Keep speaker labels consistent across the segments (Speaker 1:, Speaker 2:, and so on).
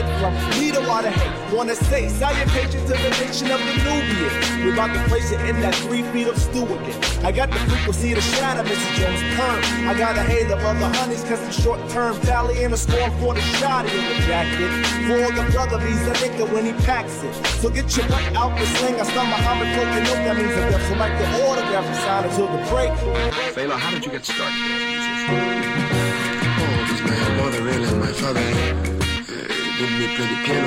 Speaker 1: spread from Lido out of hate. Wanna say salutations to the nation of the Nubians. We're about to place it in that 3 feet of stew again. I got the frequency to shatter Mrs. Jones' perm. I got a hate of other honeys cause I'm short term. Tally and a score for the shotty in the jacket. For the brother, he's a nigga when he packs it. So get your right out the sling. I start Muhammad broken up, that means a death. So like the autograph and sign until the break.
Speaker 2: Fela, how did you get started as a musician?
Speaker 3: Oh, it was my mother really and my father did me play the piano.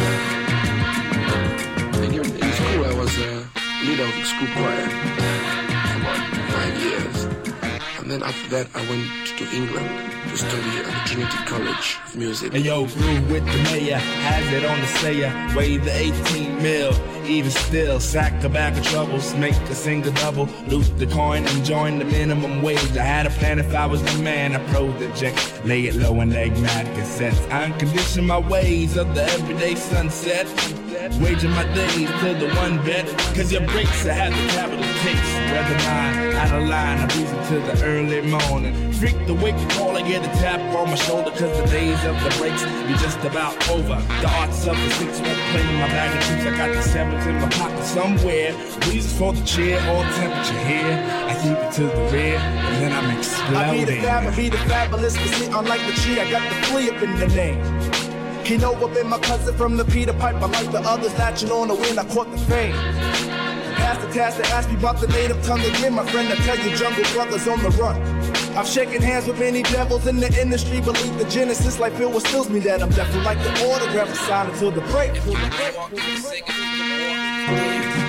Speaker 3: In school I was leader of the school choir for about 5 years. And then after that I went to England to study at the Trinity College of Music.
Speaker 4: And yo, grew with the mayor, has it on the sayer, weigh the 18 mil. Even still, sack a bag of troubles, make a single double, loot the coin and join the minimum wage. I had a plan if I was the man, I project, lay it low and leg mad cassettes. I uncondition my ways of the everyday sunset, waging my days to the one bet, cause your breaks I have the capital takes. Whether mine, out of line, I breeze into the early morning. Freak the wake call, I get a tap on my shoulder, cause the days of the breaks be just about over. The arts of the 6 won't play my bag of chips, I got the 7s in my pocket somewhere. Reasons for the chair or temperature here. I keep it to the rear, and then I'm exploding.
Speaker 1: I be the fabulous, but see, unlike the tree, I got the flea up in the name. Kinova been my cousin from the Peter Piper, like the others latching on the wind, I caught the fame. Pass the task to ask me about the native tongue again, my friend, I tell you, Jungle Brothers on the run. I've shaken hands with many devils in the industry, believe the genesis like Phil stills me that I'm definitely like the autograph sign until the break.